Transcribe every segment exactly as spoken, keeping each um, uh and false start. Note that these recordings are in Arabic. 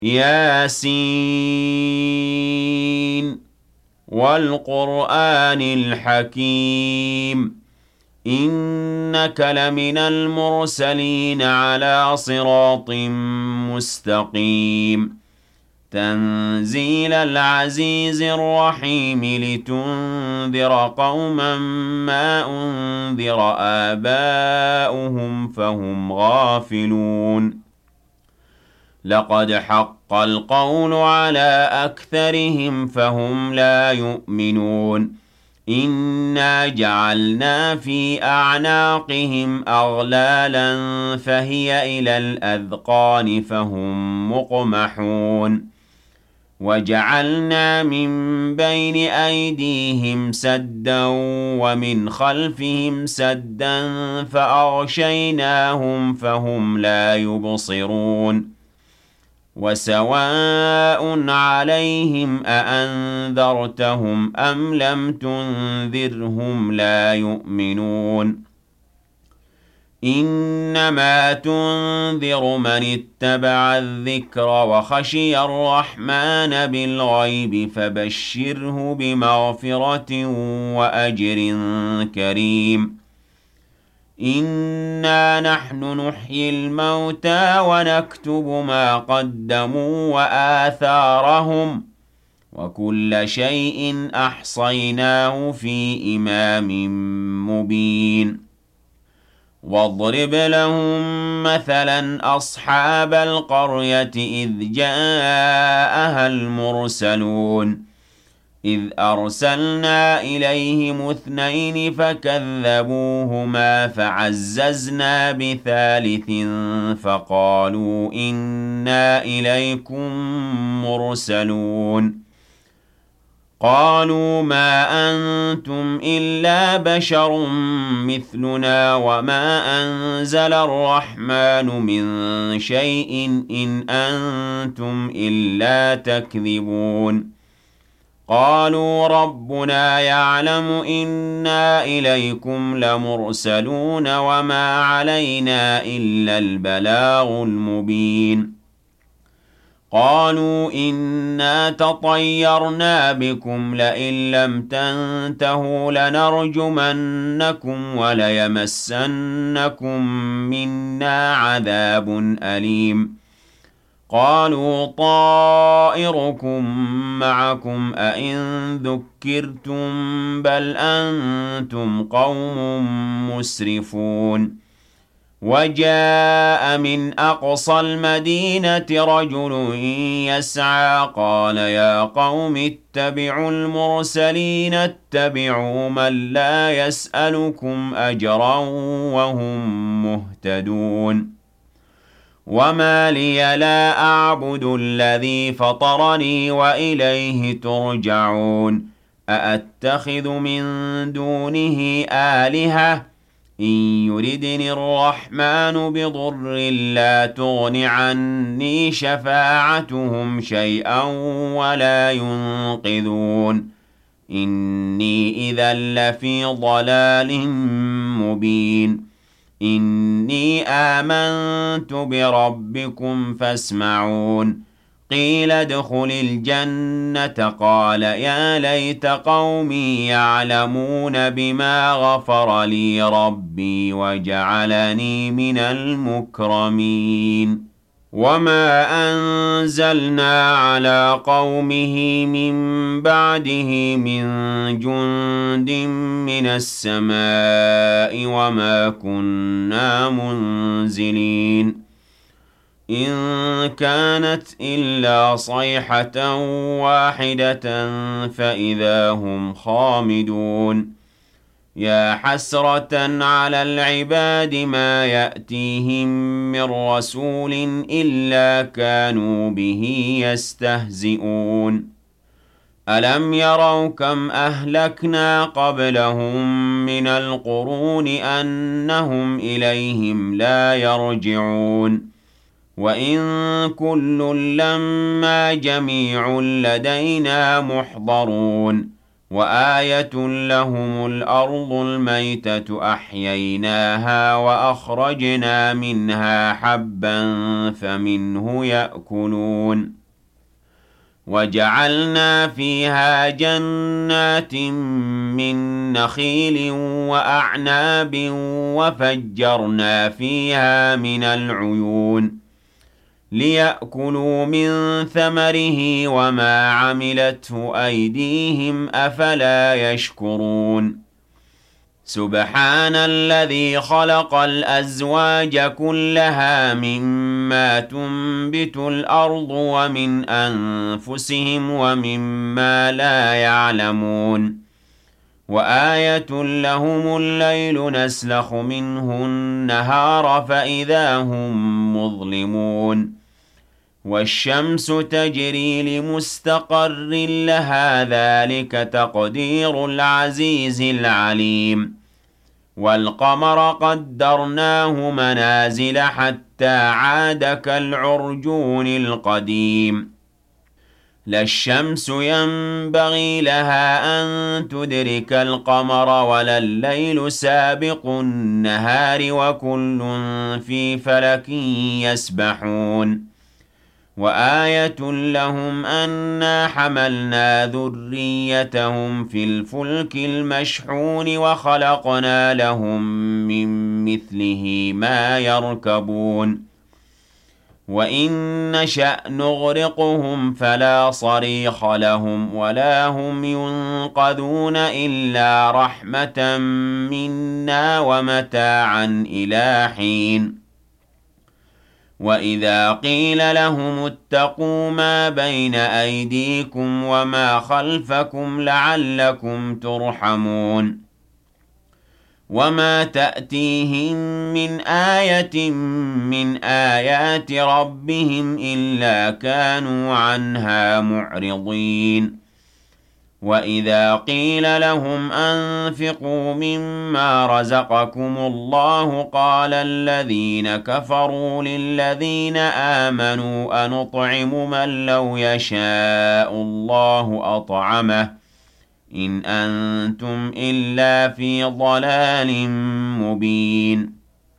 ياسين والقرآن الحكيم إنك لمن المرسلين على صراط مستقيم تنزيل العزيز الرحيم لتنذر قوما ما أنذر آباؤهم فهم غافلون لقد حق القول على أكثرهم فهم لا يؤمنون إنا جعلنا في أعناقهم أغلالا فهي إلى الأذقان فهم مقمحون وجعلنا من بين أيديهم سدا ومن خلفهم سدا فأغشيناهم فهم لا يبصرون وسواء عليهم أأنذرتهم أم لم تنذرهم لا يؤمنون إنما تنذر من اتبع الذكر وخشي الرحمن بالغيب فبشره بمغفرة وأجر كريم إنا نحن نحيي الموتى ونكتب ما قدموا وآثارهم وكل شيء أحصيناه في إمام مبين واضرب لهم مثلا أصحاب القرية إذ جاءها المرسلون إذ أرسلنا إليهم اثنين فكذبوهما فعززنا بثالث فقالوا إنا إليكم مرسلون قالوا ما أنتم إلا بشر مثلنا وما أنزل الرحمن من شيء إن أنتم إلا تكذبون قالوا ربنا يعلم إنا إليكم لمرسلون وما علينا إلا البلاغ المبين قالوا إنا تطيرنا بكم لئن لم تنتهوا لنرجمنكم وليمسنكم منا عذاب أليم قالوا طائركم معكم أئن ذكرتم بل أنتم قوم مسرفون وجاء من أقصى المدينة رجل يسعى قال يا قوم اتبعوا المرسلين اتبعوا من لا يسألكم أجرا وهم مهتدون وما لي لا أعبد الذي فطرني وإليه ترجعون أأتخذ من دونه آلهة إن يردني الرحمن بضر لا تغن عني شفاعتهم شيئا ولا ينقذون إني إذا لفي ضلال مبين إني آمنت بربكم فاسمعون قيل ادخل الجنة قال يا ليت قومي يعلمون بما غفر لي ربي وجعلني من المكرمين وما أنزلنا على قومه من بعده من جند من السماء وما كنا منزلين إن كانت إلا صيحة واحدة فإذا هم خامدون يا حسرة على العباد ما يأتيهم من رسول إلا كانوا به يستهزئون ألم يروا كم أهلكنا قبلهم من القرون أنهم إليهم لا يرجعون وإن كل لما جميع لدينا محضرون وآية لهم الأرض الميتة أحييناها وأخرجنا منها حبا فمنه يأكلون وجعلنا فيها جنات من نخيل وأعناب وفجرنا فيها من العيون ليأكلوا من ثمره وما عملته أيديهم أفلا يشكرون سبحان الذي خلق الأزواج كلها مما تنبت الأرض ومن أنفسهم ومما لا يعلمون وآية لهم الليل نسلخ منه النهار فإذا هم مظلمون والشمس تجري لمستقر لها ذلك تقدير العزيز العليم والقمر قدرناه منازل حتى عاد كالعرجون القديم لا الشمس ينبغي لها أن تدرك القمر ولا الليل سابق النهار وكل في فلك يسبحون وآية لهم أنا حملنا ذريتهم في الفلك المشحون وخلقنا لهم من مثله ما يركبون وإن نشأ نغرقهم فلا صريخ لهم ولا هم ينقذون إلا رحمة منا ومتاعا إلى حين وإذا قيل لهم اتقوا ما بين أيديكم وما خلفكم لعلكم ترحمون وما تأتيهم من آية من آيات ربهم إلا كانوا عنها معرضين وإذا قيل لهم أنفقوا مما رزقكم الله قال الذين كفروا للذين آمنوا أنطعم من لو يشاء الله أطعمه إن أنتم إلا في ضلال مبين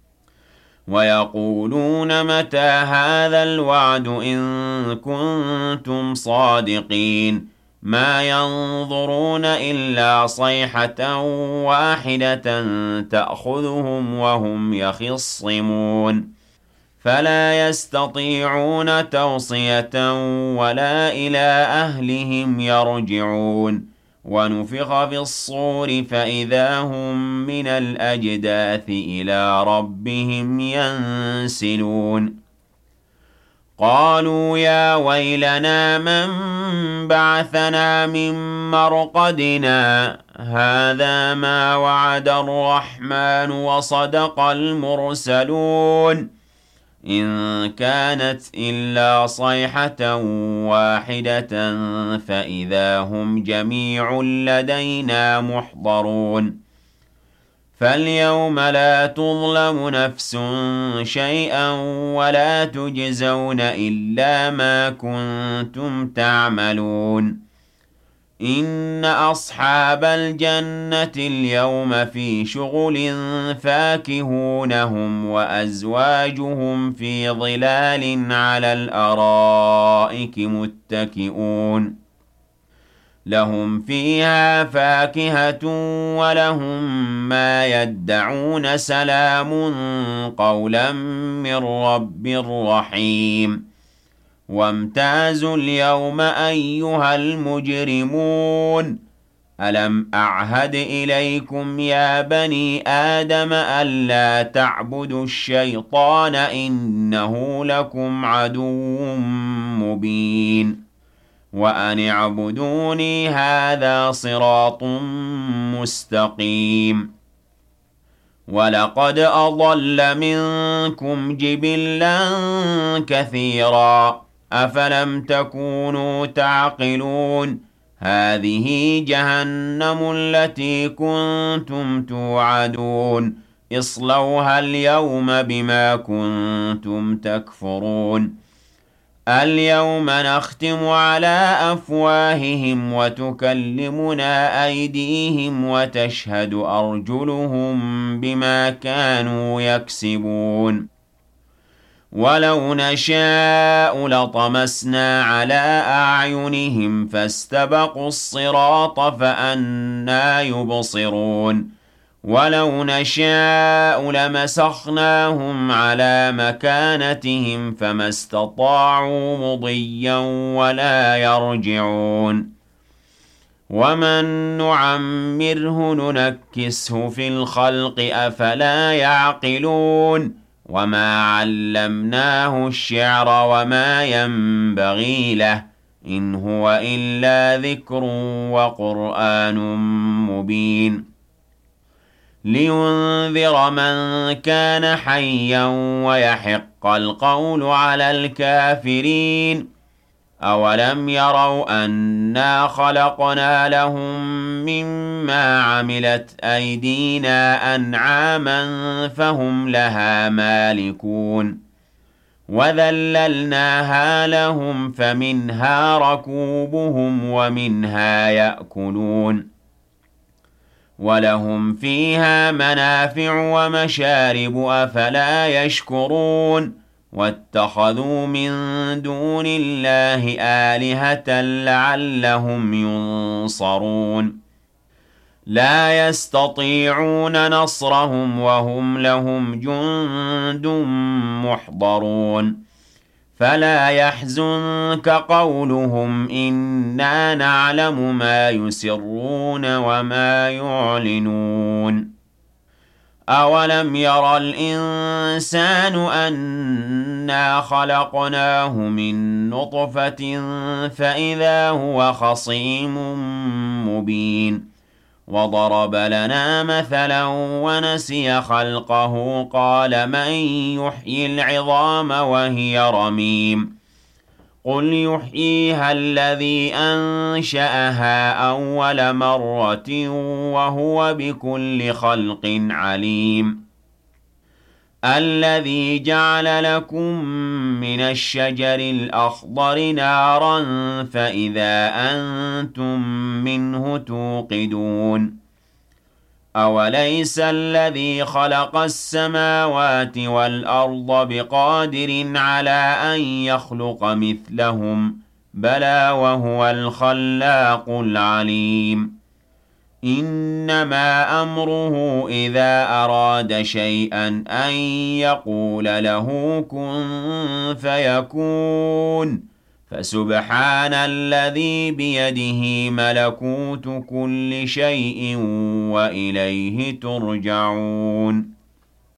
ويقولون متى هذا الوعد إن كنتم صادقين ما ينظرون إلا صيحة واحدة تأخذهم وهم يخصمون فلا يستطيعون توصية ولا إلى أهلهم يرجعون ونفخ في الصور فإذا هم من الأجداث إلى ربهم ينسلون قالوا يا ويلنا من بعثنا من مرقدنا هذا ما وعد الرحمن وصدق المرسلون إن كانت إلا صيحة واحدة فإذا هم جميع لدينا محضرون فاليوم لا تظلم نفس شيئا ولا تجزون إلا ما كنتم تعملون إن أصحاب الجنة اليوم في شغل فاكهون هم وأزواجهم في ظلال على الأرائك متكئون لهم فيها فاكهة ولهم ما يدعون سلام قولا من رب رحيم وامتازوا اليوم أيها المجرمون ألم أعهد إليكم يا بني آدم ألا تعبدوا الشيطان إنه لكم عدو مبين وأن اعبدوني هذا صراط مستقيم ولقد أضل منكم جبلا كثيرا أفلم تكونوا تعقلون هذه جهنم التي كنتم توعدون اصلوها اليوم بما كنتم تكفرون اليوم نختم على أفواههم وتكلمنا أيديهم وتشهد أرجلهم بما كانوا يكسبون ولو نشاء لطمسنا على أعينهم فاستبقوا الصراط فأنى يبصرون ولو نشاء لمسخناهم على مكانتهم فما استطاعوا مضيا ولا يرجعون ومن نعمره ننكسه في الخلق أفلا يعقلون وما علمناه الشعر وما ينبغي له إن هو إلا ذكر وقرآن مبين لينذر من كان حيا ويحق القول على الكافرين أولم يروا أنا خلقنا لهم مما عملت أيدينا أنعاما فهم لها مالكون وذللناها لهم فمنها ركوبهم ومنها يأكلون ولهم فيها منافع ومشارب أفلا يشكرون واتخذوا من دون الله آلهة لعلهم ينصرون لا يستطيعون نصرهم وهم لهم جند محضرون فلا يحزنك قولهم إنا نعلم ما يسرون وما يعلنون أولم ير الإنسان أنا خلقناه من نطفة فإذا هو خصيم مبين وضرب لنا مثلا ونسي خلقه قال من يحيي العظام وهي رميم قل يحييها الذي أنشأها أول مرة وهو بكل خلق عليم الذي جعل لكم من الشجر الأخضر نارا فإذا أنتم منه توقدون أوليس الذي خلق السماوات والأرض بقادر على أن يخلق مثلهم بلى وهو الخلاق العليم إنما أمره إذا أراد شيئا أن يقول له كن فيكون فسبحان الذي بيده ملكوت كل شيء وإليه ترجعون